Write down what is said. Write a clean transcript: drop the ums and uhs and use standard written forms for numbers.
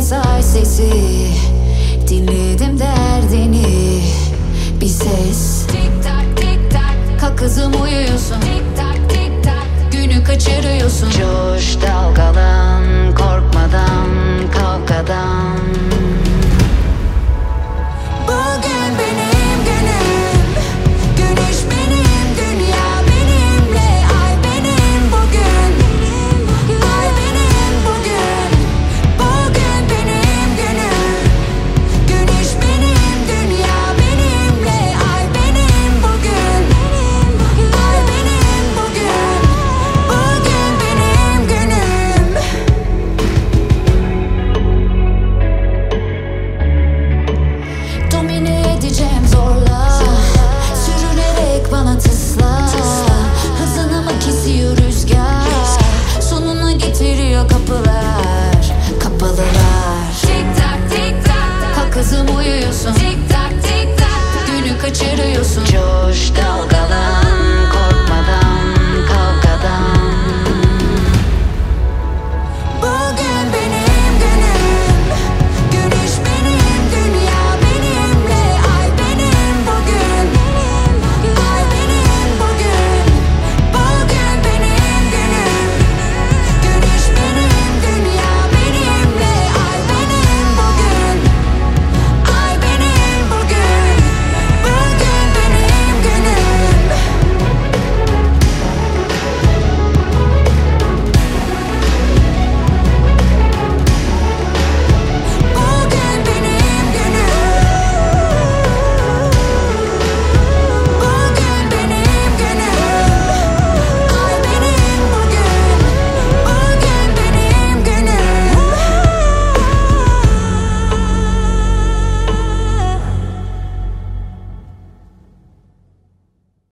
mesaj sesi, dinledim derdini. Bir ses, tik tak tik tak, kalk kızım uyuyorsun. Tik tak tik tak, günü kaçırıyorsun. Coş dalgalan, korkmadan, kavgadan. Bugün benim günüm, güneş benim, dünya benimle. Ay benim bugün, ay benim bugün. Bugün benim günüm, güneş benim, dünya benimle. Ay benim bugün, ay benim bugün. Bugün benim günüm. Domine edeceğim zorla, sürünerek bana tısla. Hızını mı kesiyor rüzgar, sonuna getiriyor kapılar, kapalılar. Tik tak tik tak, kalk kızım uyuyorsun. Tik tak tik tak, günü kaçırıyorsun. Coş dalga